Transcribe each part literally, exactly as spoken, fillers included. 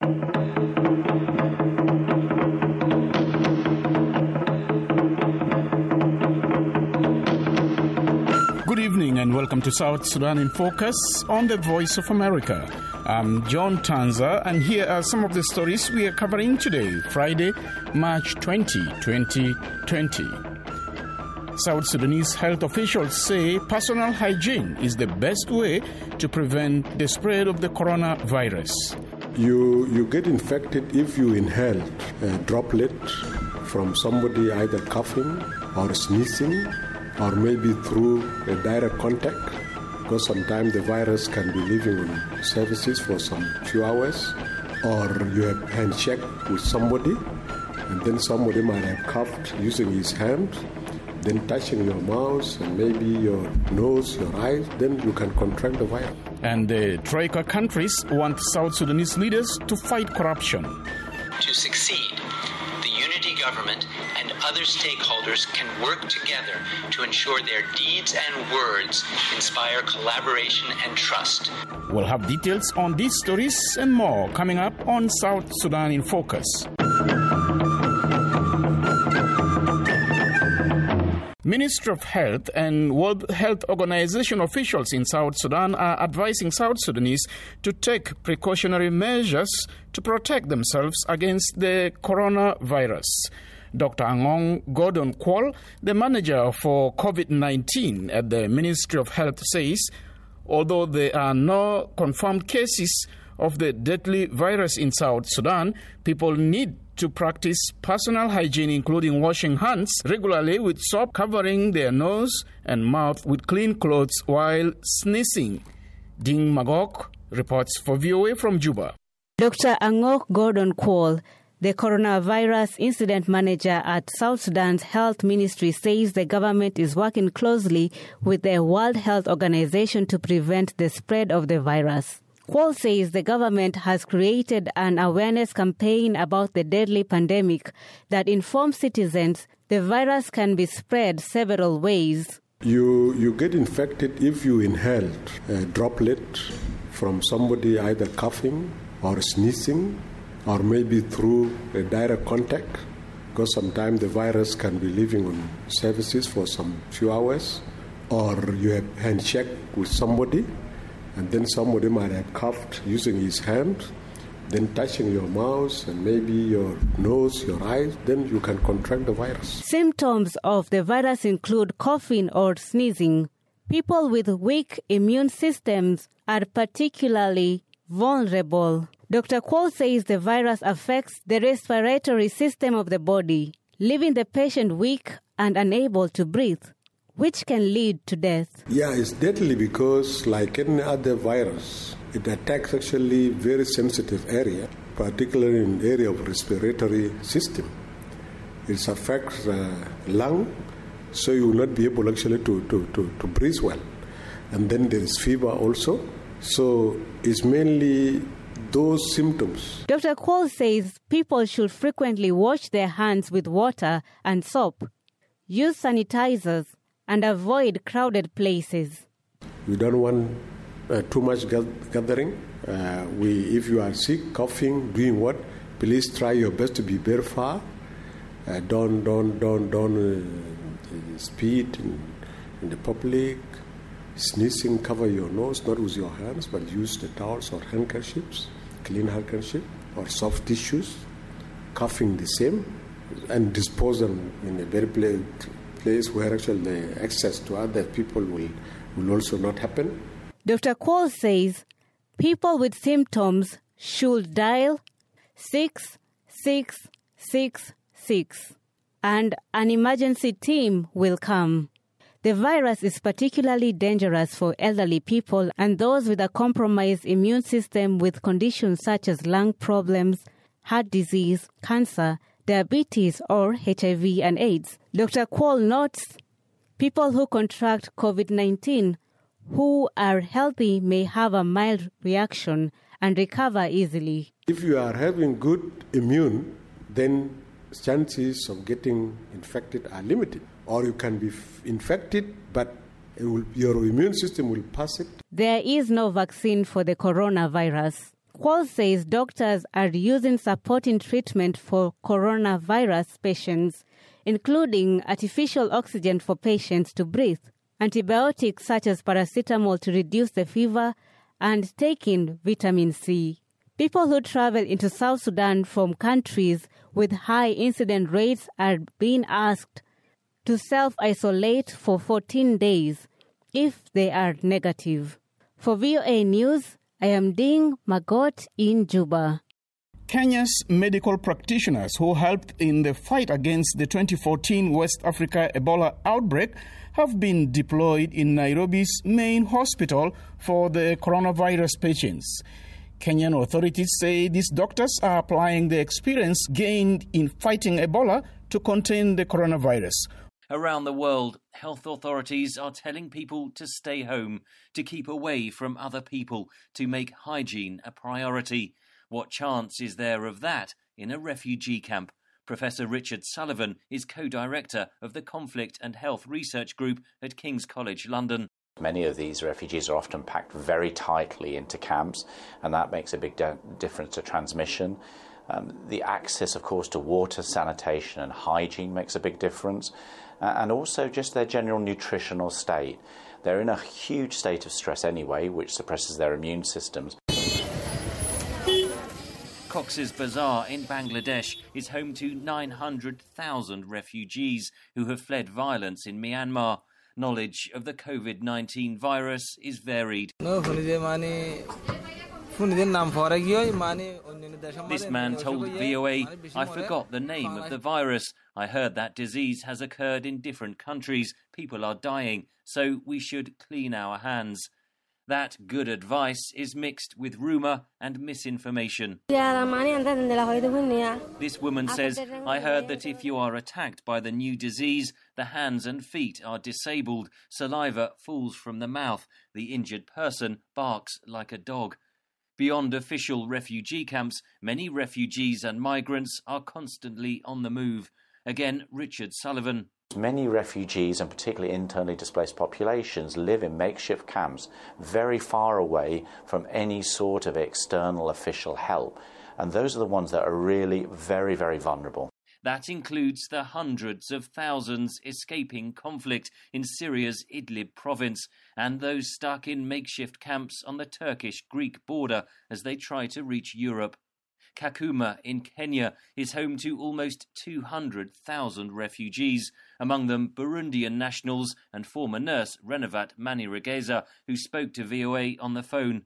Good evening and welcome to South Sudan in Focus on the Voice of America. I'm John Tanza, and here are some of the stories we are covering today, Friday, March twentieth, twenty twenty. South Sudanese health officials say personal hygiene is the best way to prevent the spread of the coronavirus. You you get infected if you inhale a droplet from somebody either coughing or sneezing, or maybe through a direct contact, because sometimes the virus can be living on surfaces for some few hours, or you have handshake with somebody, and then somebody might have coughed using his hand, then touching your mouth and maybe your nose, your eyes, then you can contract the virus. And the Troika countries want South Sudanese leaders to fight corruption. To succeed, the unity government and other stakeholders can work together to ensure their deeds and words inspire collaboration and trust. We'll have details on these stories and more coming up on South Sudan in Focus. Ministry of Health and World Health Organization officials in South Sudan are advising South Sudanese to take precautionary measures to protect themselves against the coronavirus. Doctor Angong Gordon Kwol, the manager for COVID nineteen at the Ministry of Health, says although there are no confirmed cases of the deadly virus in South Sudan, people need to practice personal hygiene, including washing hands regularly with soap, covering their nose and mouth with clean clothes while sneezing. Ding Magok reports for V O A from Juba. Doctor Angok Gordon Kwol, the coronavirus incident manager at South Sudan's Health Ministry, says the government is working closely with the World Health Organization to prevent the spread of the virus. Kwol says the government has created an awareness campaign about the deadly pandemic that informs citizens the virus can be spread several ways. You you get infected if you inhale a droplet from somebody either coughing or sneezing, or maybe through a direct contact, because sometimes the virus can be living on surfaces for some few hours, or you have handshake with somebody, and then somebody might have coughed using his hand, then touching your mouth and maybe your nose, your eyes, then you can contract the virus. Symptoms of the virus include coughing or sneezing. People with weak immune systems are particularly vulnerable. Doctor Kwol says the virus affects the respiratory system of the body, leaving the patient weak and unable to breathe, which can lead to death. Yeah, it's deadly because, like any other virus, it attacks actually very sensitive area, particularly in the area of respiratory system. It affects uh, lung, so you will not be able actually to, to, to, to breathe well. And then there is fever also. So it's mainly those symptoms. Doctor Kwol says people should frequently wash their hands with water and soap, use sanitizers, and avoid crowded places. We don't want uh, too much gathering. Uh, we, if you are sick, coughing, doing what, please try your best to be very far. Uh, don't, don't, don't, don't uh, spit in, in the public. Sneezing, cover your nose, not with your hands, but use the towels or handkerchiefs, clean handkerchief or soft tissues. Coughing the same, and dispose them in a very place. place where actually the access to other people will, will also not happen. Doctor Kwol says people with symptoms should dial six six six six and an emergency team will come. The virus is particularly dangerous for elderly people and those with a compromised immune system with conditions such as lung problems, heart disease, cancer, diabetes, or H I V and AIDS. Doctor Kwol notes people who contract COVID nineteen who are healthy may have a mild reaction and recover easily. If you are having good immune, then chances of getting infected are limited. Or you can be f- infected, but it will, your immune system will pass it. There is no vaccine for the coronavirus. Kwal says doctors are using supporting treatment for coronavirus patients, including artificial oxygen for patients to breathe, antibiotics such as paracetamol to reduce the fever, and taking vitamin C. People who travel into South Sudan from countries with high incident rates are being asked to self-isolate for fourteen days if they are negative. For V O A News, I am Ding Magot in Juba. Kenya's medical practitioners who helped in the fight against the twenty fourteen West Africa Ebola outbreak have been deployed in Nairobi's main hospital for the coronavirus patients. Kenyan authorities say these doctors are applying the experience gained in fighting Ebola to contain the coronavirus. Around the world, health authorities are telling people to stay home, to keep away from other people, to make hygiene a priority. What chance is there of that in a refugee camp? Professor Richard Sullivan is co-director of the Conflict and Health Research Group at King's College London. Many of these refugees are often packed very tightly into camps, and that makes a big de- difference to transmission. Um, the access, of course, to water, sanitation and hygiene makes a big difference, uh, and also just their general nutritional state. They're in a huge state of stress anyway, which suppresses their immune systems. Cox's Bazar in Bangladesh is home to nine hundred thousand refugees who have fled violence in Myanmar. Knowledge of the COVID nineteen virus is varied. This man told V O A, "I forgot the name of the virus. I heard that disease has occurred in different countries. People are dying, so we should clean our hands." That good advice is mixed with rumour and misinformation. This woman says, "I heard that if you are attacked by the new disease, the hands and feet are disabled, saliva falls from the mouth, the injured person barks like a dog." Beyond official refugee camps, many refugees and migrants are constantly on the move. Again, Richard Sullivan. Many refugees, and particularly internally displaced populations, live in makeshift camps very far away from any sort of external official help. And those are the ones that are really very, very vulnerable. That includes the hundreds of thousands escaping conflict in Syria's Idlib province and those stuck in makeshift camps on the Turkish-Greek border as they try to reach Europe. Kakuma in Kenya is home to almost two hundred thousand refugees, among them Burundian nationals and former nurse Renovat Manirageza, who spoke to V O A on the phone.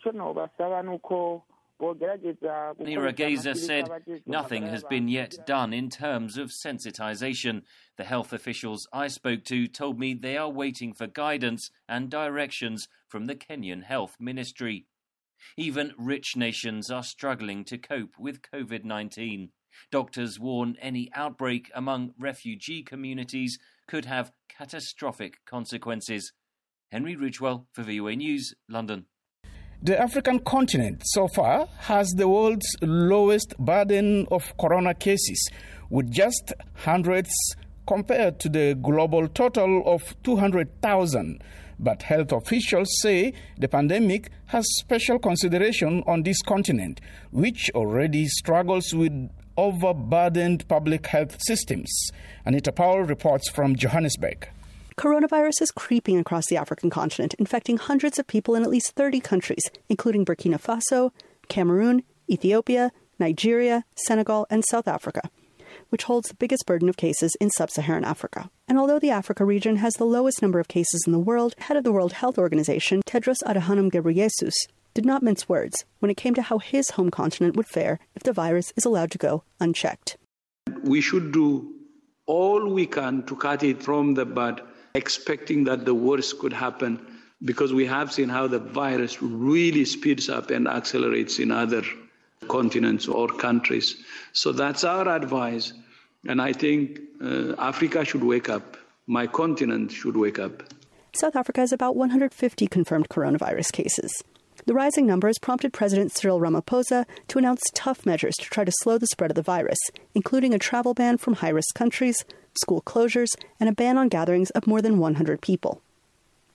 Manirageza said nothing has been yet done in terms of sensitization. The health officials I spoke to told me they are waiting for guidance and directions from the Kenyan Health Ministry. Even rich nations are struggling to cope with COVID nineteen. Doctors warn any outbreak among refugee communities could have catastrophic consequences. Henry Ridgewell for V O A News, London. The African continent so far has the world's lowest burden of corona cases, with just hundreds compared to the global total of two hundred thousand. But health officials say the pandemic has special consideration on this continent, which already struggles with overburdened public health systems. Anita Powell reports from Johannesburg. Coronavirus is creeping across the African continent, infecting hundreds of people in at least thirty countries, including Burkina Faso, Cameroon, Ethiopia, Nigeria, Senegal, and South Africa, which holds the biggest burden of cases in sub-Saharan Africa. And although the Africa region has the lowest number of cases in the world, head of the World Health Organization, Tedros Adhanom Ghebreyesus, did not mince words when it came to how his home continent would fare if the virus is allowed to go unchecked. We should do all we can to cut it from the bud, expecting that the worst could happen, because we have seen how the virus really speeds up and accelerates in other continents or countries. So that's our advice. And I think uh, Africa should wake up. My continent should wake up. South Africa has about one hundred fifty confirmed coronavirus cases. The rising numbers prompted President Cyril Ramaphosa to announce tough measures to try to slow the spread of the virus, including a travel ban from high-risk countries, school closures, and a ban on gatherings of more than one hundred people.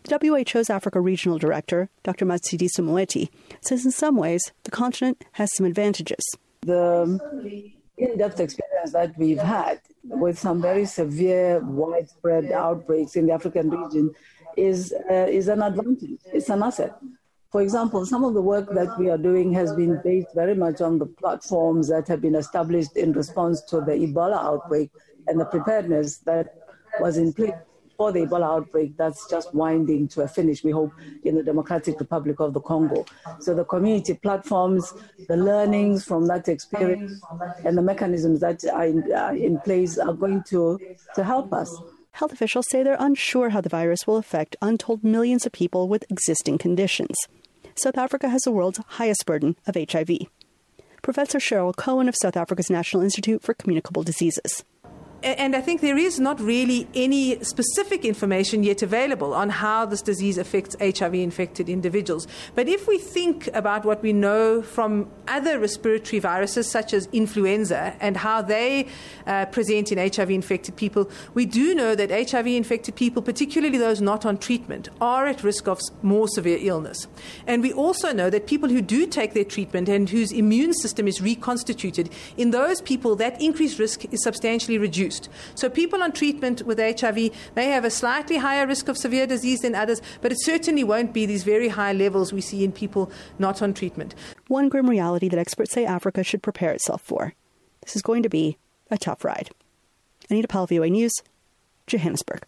The W H O's Africa Regional Director, Doctor Matshidiso Moeti, says in some ways the continent has some advantages. The in-depth experience that we've had with some very severe, widespread outbreaks in the African region is uh, is an advantage. It's an asset. For example, some of the work that we are doing has been based very much on the platforms that have been established in response to the Ebola outbreak and the preparedness that was in place for the Ebola outbreak that's just winding to a finish, we hope, in the Democratic Republic of the Congo. So the community platforms, the learnings from that experience, and the mechanisms that are in, are in place are going to, to help us. Health officials say they're unsure how the virus will affect untold millions of people with existing conditions. South Africa has the world's highest burden of H I V. Professor Cheryl Cohen of South Africa's National Institute for Communicable Diseases. And I think there is not really any specific information yet available on how this disease affects H I V-infected individuals. But if we think about what we know from other respiratory viruses, such as influenza, and how they uh, present in H I V-infected people, we do know that H I V-infected people, particularly those not on treatment, are at risk of more severe illness. And we also know that people who do take their treatment and whose immune system is reconstituted, in those people, that increased risk is substantially reduced. So people on treatment with H I V may have a slightly higher risk of severe disease than others, but it certainly won't be these very high levels we see in people not on treatment. One grim reality that experts say Africa should prepare itself for. This is going to be a tough ride. Anita Powell, V O A News, Johannesburg.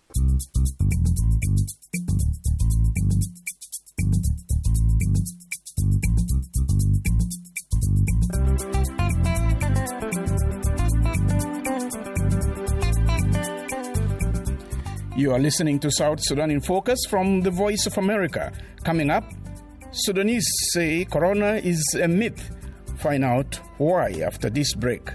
You are listening to South Sudan in Focus from the Voice of America. Coming up, Sudanese say corona is a myth. Find out why after this break.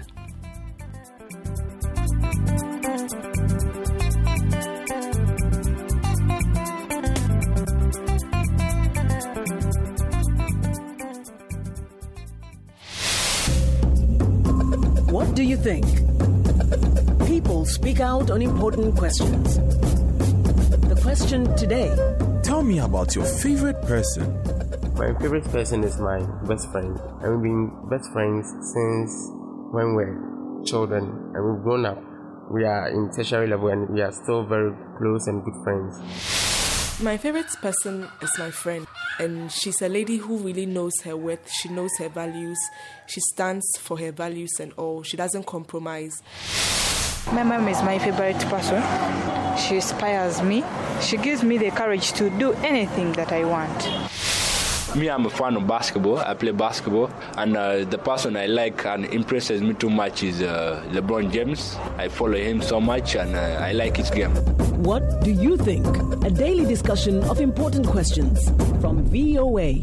What do you think? People speak out on important questions. The question today. Tell me about your favorite person. My favorite person is my best friend. And we've been best friends since when we were children, and we've grown up. We are in tertiary level and we are still very close and good friends. My favorite person is my friend, and she's a lady who really knows her worth. She knows her values. She stands for her values and all. She doesn't compromise. My mom is my favorite person. She inspires me. She gives me the courage to do anything that I want. Me, I'm a fan of basketball. I play basketball, and uh, the person I like and impresses me too much is uh, LeBron James. I follow him so much, and uh, I like his game. What do you think? A daily discussion of important questions from V O A.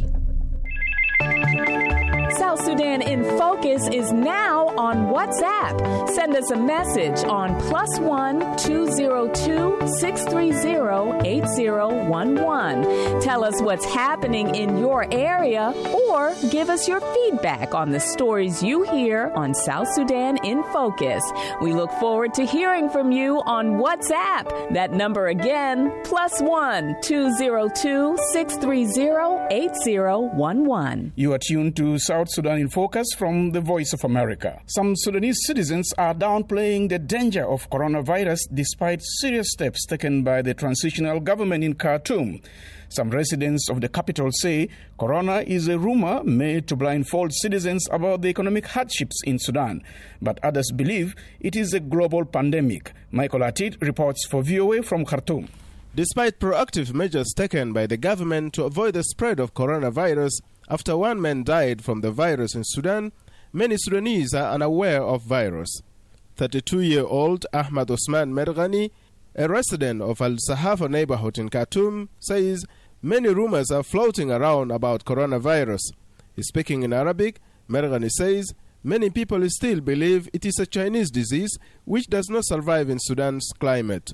South Sudan in Focus is now on WhatsApp. Send us a message on plus one two zero two six three zero eight zero one one. Tell us what's happening in your area, or give us your feedback on the stories you hear on South Sudan in Focus. We look forward to hearing from you on WhatsApp. That number again, plus one two zero two six three zero eight zero one one. You are tuned to South Sudan in Focus from the Voice of America. Some Sudanese citizens are downplaying the danger of coronavirus despite serious steps taken by the transitional government in Khartoum. Some residents of the capital say corona is a rumor made to blindfold citizens about the economic hardships in Sudan. But others believe it is a global pandemic. Michael Atid reports for V O A from Khartoum. Despite proactive measures taken by the government to avoid the spread of coronavirus, after one man died from the virus in Sudan, many Sudanese are unaware of virus. thirty-two-year-old Ahmad Osman Merghani, a resident of Al-Sahafa neighborhood in Khartoum, says many rumors are floating around about coronavirus. Speaking in Arabic, Merghani says many people still believe it is a Chinese disease which does not survive in Sudan's climate.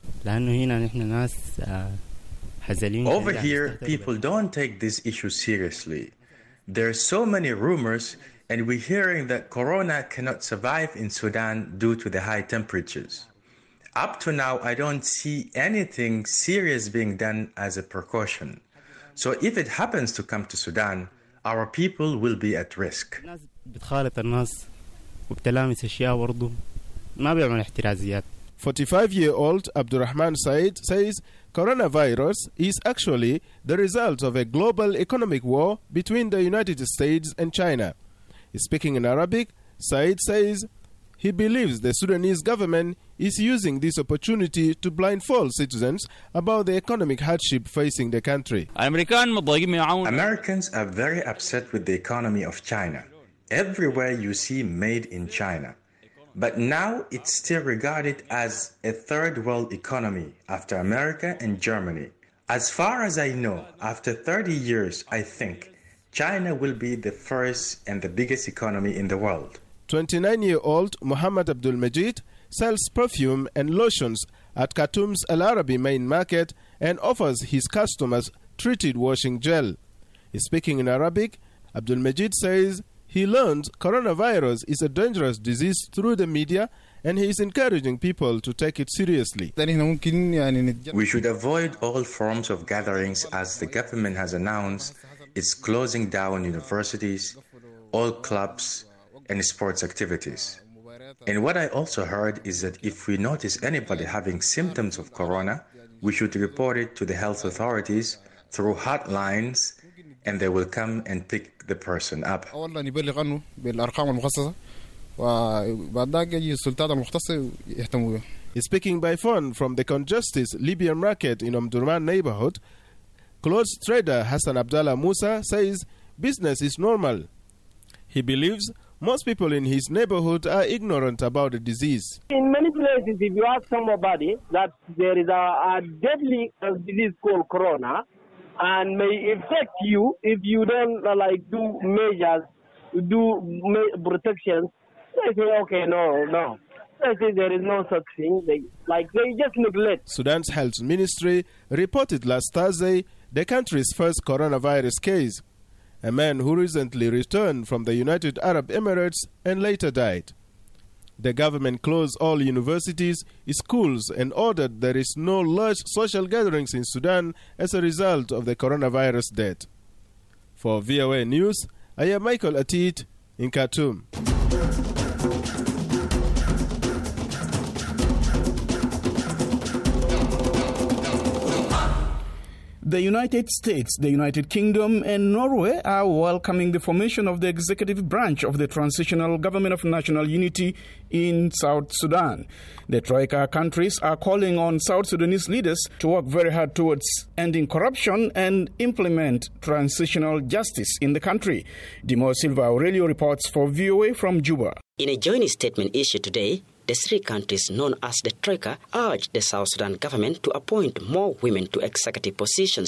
Over here, people don't take this issue seriously. There are so many rumors, and we're hearing that corona cannot survive in Sudan due to the high temperatures. Up to now, I don't see anything serious being done as a precaution. So if it happens to come to Sudan, our people will be at risk. forty-five-year-old Abdurrahman Said says coronavirus is actually the result of a global economic war between the United States and China. Speaking in Arabic, Said says he believes the Sudanese government is using this opportunity to blindfold citizens about the economic hardship facing the country. Americans are very upset with the economy of China. Everywhere you see made in China. But now it's still regarded as a third world economy after America and Germany. As far as I know, after thirty years, I think China will be the first and the biggest economy in the world. twenty-nine-year-old Muhammad Abdul Majid sells perfume and lotions at Khartoum's Al Arabi main market and offers his customers treated washing gel. Speaking in Arabic, Abdul Majid says he learned coronavirus is a dangerous disease through the media, and he is encouraging people to take it seriously. We should avoid all forms of gatherings as the government has announced it's closing down universities, all clubs, and sports activities. And what I also heard is that if we notice anybody having symptoms of corona, we should report it to the health authorities through hotlines, and they will come and pick the person up. Speaking by phone from the congested Libyan market in Omdurman neighborhood, clothes trader Hassan Abdallah Musa says business is normal. He believes most people in his neighborhood are ignorant about the disease. In many places, if you ask somebody that there is a, a deadly disease called corona, and may affect you if you don't uh, like do measures, do ma- protections. They say, okay, no, no. They say there is no such thing. They, like they just neglect. Sudan's health ministry reported last Thursday the country's first coronavirus case, a man who recently returned from the United Arab Emirates and later died. The government closed all universities, schools, and ordered there is no large social gatherings in Sudan as a result of the coronavirus death. For V O A News, I am Michael Atit in Khartoum. The United States, the United Kingdom, and Norway are welcoming the formation of the executive branch of the Transitional Government of National Unity in South Sudan. The Troika countries are calling on South Sudanese leaders to work very hard towards ending corruption and implement transitional justice in the country. Dimo Silva Aurelio reports for V O A from Juba. In a joint statement issued today, the three countries known as the Troika urged the South Sudan government to appoint more women to executive positions.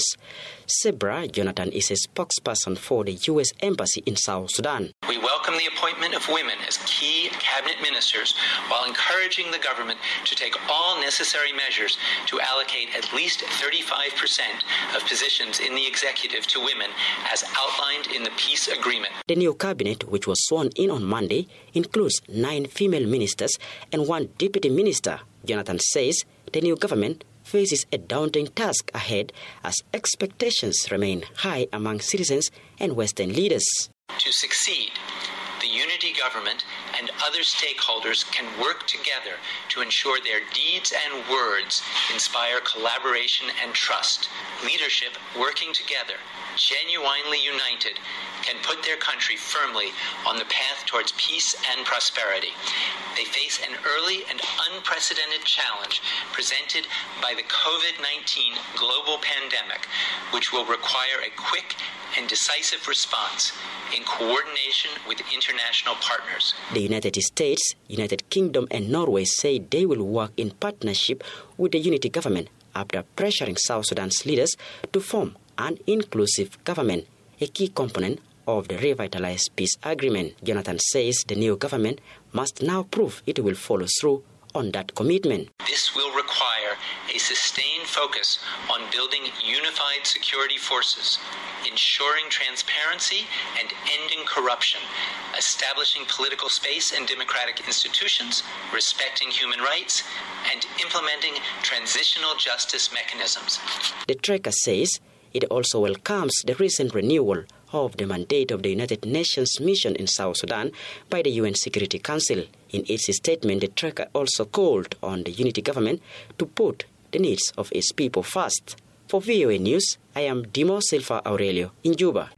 Sebra Jonathan is a spokesperson for the U S Embassy in South Sudan. We welcome the appointment of women as key cabinet ministers while encouraging the government to take all necessary measures to allocate at least thirty-five percent of positions in the executive to women as outlined in the peace agreement. The new cabinet, which was sworn in on Monday, includes nine female ministers and one deputy minister. Jonathan says the new government faces a daunting task ahead as expectations remain high among citizens and Western leaders. To succeed, the unity government and other stakeholders can work together to ensure their deeds and words inspire collaboration and trust. Leadership working together, genuinely united, can put their country firmly on the path towards peace and prosperity. They face an early and unprecedented challenge presented by the COVID nineteen global pandemic, which will require a quick and decisive response in coordination with international partners. The United States, United Kingdom, and Norway say they will work in partnership with the unity government after pressuring South Sudan's leaders to form an inclusive government, a key component of the revitalized peace agreement. Jonathan says the new government must now prove it will follow through on that commitment. This will require a sustained focus on building unified security forces, ensuring transparency and ending corruption, establishing political space and democratic institutions, respecting human rights, and implementing transitional justice mechanisms. The tracker says it also welcomes the recent renewal of the mandate of the United Nations mission in South Sudan by the U N Security Council. In its statement, the tracker also called on the unity government to put the needs of its people first. For V O A News, I am Dimo Silva Aurelio in Juba.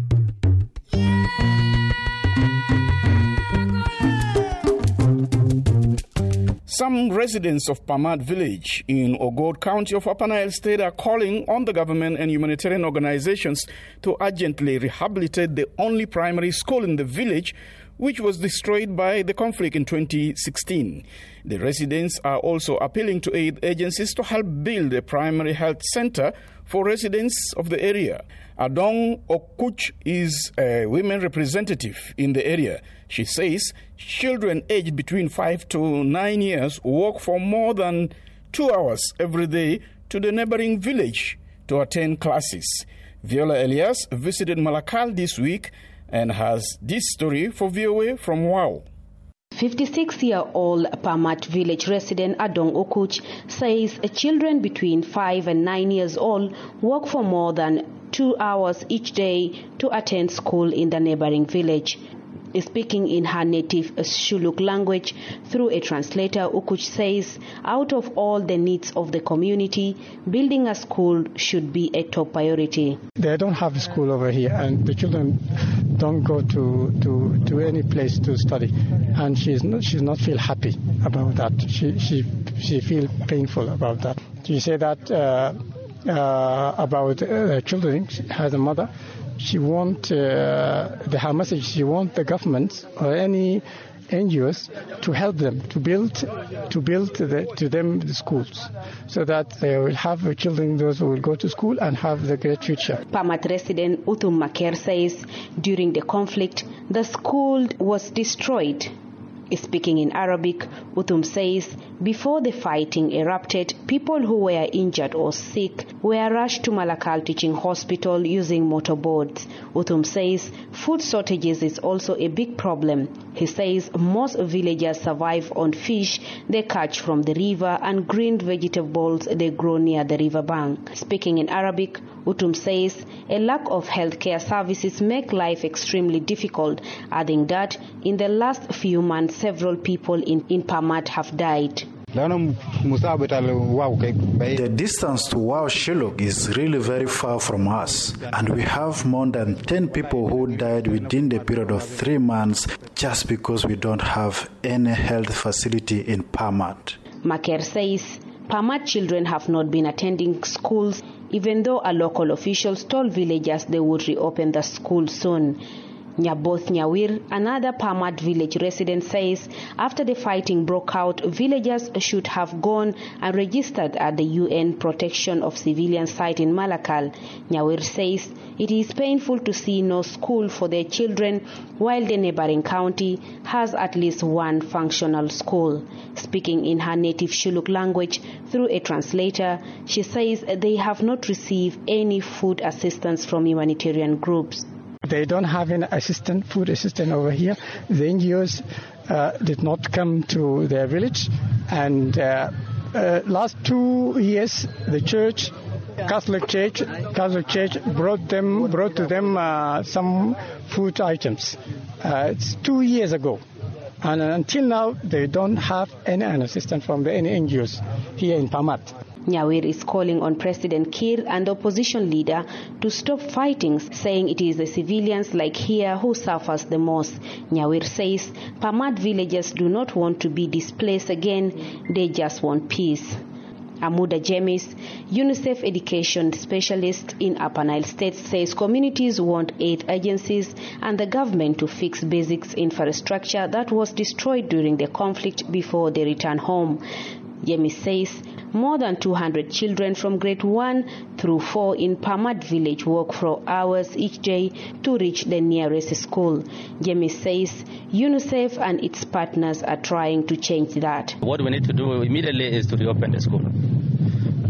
Some residents of Pamad village in Ogod County of Upper Nile State are calling on the government and humanitarian organizations to urgently rehabilitate the only primary school in the village, which was destroyed by the conflict in twenty sixteen. The residents are also appealing to aid agencies to help build a primary health center for residents of the area. Adong Okuch is a women representative in the area. She says children aged between five to nine years walk for more than two hours every day to the neighboring village to attend classes. Viola Elias visited Malakal this week and has this story for V O A from Wow. fifty-six-year-old Pamat village resident Adong Okuch says children between five and nine years old walk for more than two hours each day to attend school in the neighboring village. Speaking in her native Shuluk language through a translator, Ukuch says out of all the needs of the community, building a school should be a top priority. They don't have a school over here, and the children don't go to, to, to any place to study, and she's not, she's not feel happy about that. She she she feel painful about that. She said that uh, uh, about uh, children, has a mother. She want uh, the her message. She want the government or any N G Os to help them to build to build the, to them the schools, so that they will have the children, those who will go to school and have the great future. Pamat resident Utum Maker says during the conflict the school was destroyed. Speaking in Arabic, Utum says before the fighting erupted, people who were injured or sick were rushed to Malakal Teaching Hospital using motorboats. Utum says food shortages is also a big problem. He says most villagers survive on fish they catch from the river and green vegetables they grow near the river bank. Speaking in Arabic, Utum says a lack of healthcare services make life extremely difficult, adding that in the last few months several people in, in Pamat have died. The distance to Wow Shiluk is really very far from us, and we have more than ten people who died within the period of three months just because we don't have any health facility in Pamat. Maker says Pamat children have not been attending schools, even though a local officials told villagers they would reopen the school soon. Nyaboth Nyawir, another Pamat village resident, says after the fighting broke out, villagers should have gone and registered at the U N Protection of Civilian site in Malakal. Nyawir says it is painful to see no school for their children while the neighboring county has at least one functional school. Speaking in her native Shuluk language through a translator, she says they have not received any food assistance from humanitarian groups. They don't have an assistant, food assistant over here. The N G Os uh, did not come to their village, and uh, uh, last two years the church, Catholic Church, Catholic Church brought them, brought to them uh, some food items. Uh, it's two years ago, and until now they don't have any assistance from the any N G Os here in Pamat. Nyawir is calling on President Kiir and the opposition leader to stop fighting, saying it is the civilians like here who suffers the most. Nyawir says Pamat villagers do not want to be displaced again, they just want peace. Amuda Jemis, UNICEF education specialist in Upper Nile State, says communities want aid agencies and the government to fix basic infrastructure that was destroyed during the conflict before they return home. Jemis says more than two hundred children from grade one through four in Pamat village walk for hours each day to reach the nearest school. Jemis says UNICEF and its partners are trying to change that. What we need to do immediately is to reopen the school.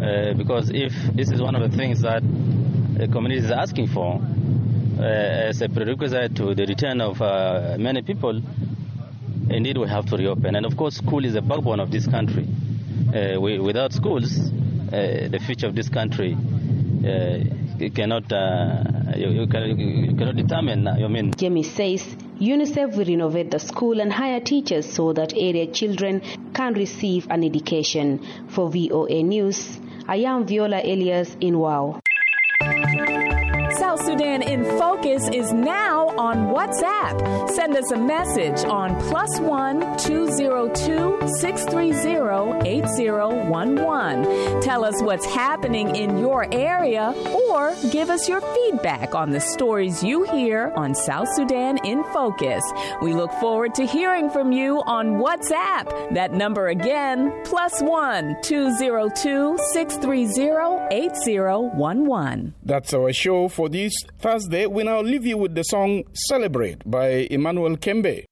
Uh, because if this is one of the things that the community is asking for uh, as a prerequisite to the return of uh, many people, indeed we have to reopen. And of course, school is the backbone of this country. Uh, we, without schools, uh, the future of this country uh, cannot uh, you, you, can, you cannot determine. I mean, Jamie says UNICEF will renovate the school and hire teachers so that area children can receive an education. For V O A News, I am Viola Elias in Wau. South Sudan in Focus is now on WhatsApp. Send us a message on plus one two zero two six three zero eight zero one one. Tell us what's happening in your area or give us your feedback on the stories you hear on South Sudan in Focus. We look forward to hearing from you on WhatsApp. That number again, plus one two zero two six three zero eight zero one one. That's our show for this Thursday. We now leave you with the song Celebrate by Emmanuel Kembe.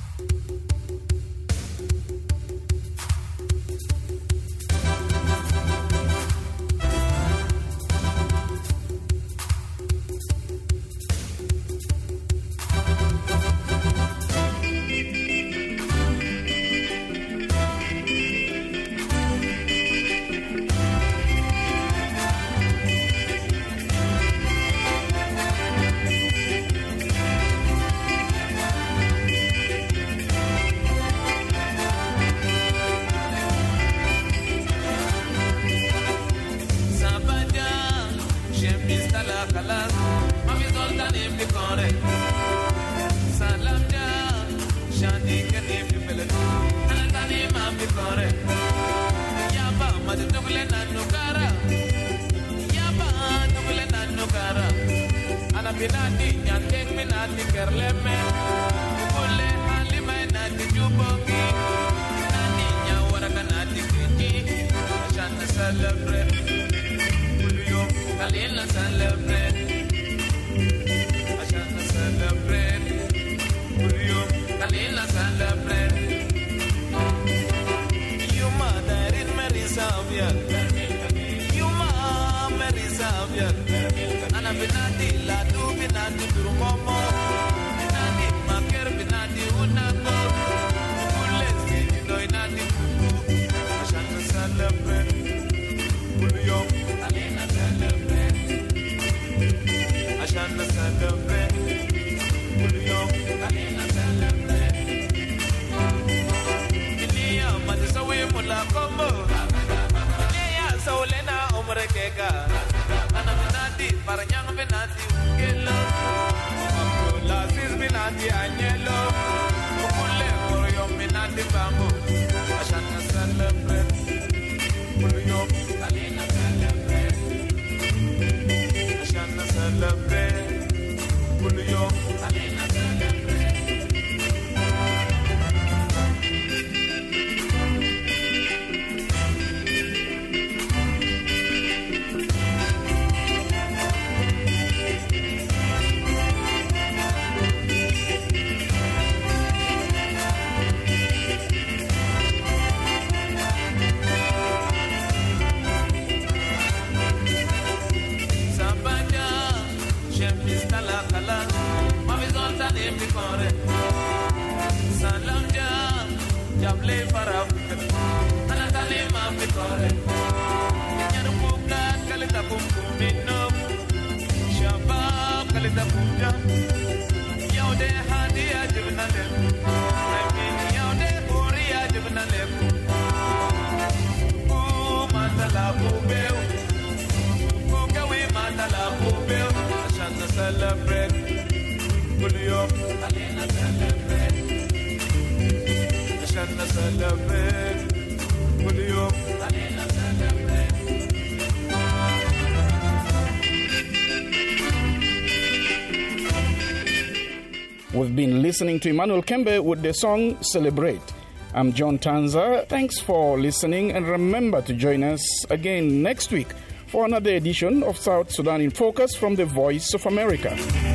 We've been listening to Emmanuel Kembe with the song Celebrate. I'm John Tanza. Thanks for listening, and remember to join us again next week for another edition of South Sudan in Focus from the Voice of America.